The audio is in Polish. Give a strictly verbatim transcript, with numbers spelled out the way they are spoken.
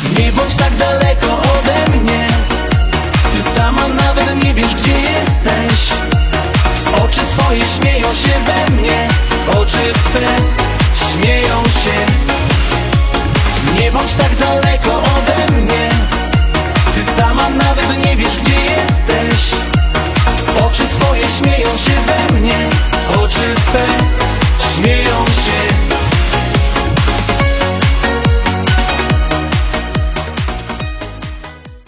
Nie bądź tak daleko ode mnie, ty sama nawet nie wiesz, gdzie jesteś. Oczy twoje śmieją się we mnie, oczy twe śmieją się. Nie bądź tak daleko ode mnie, ty sama nawet nie wiesz, gdzie jesteś. Oczy twoje śmieją się we mnie, oczy twe śmieją się.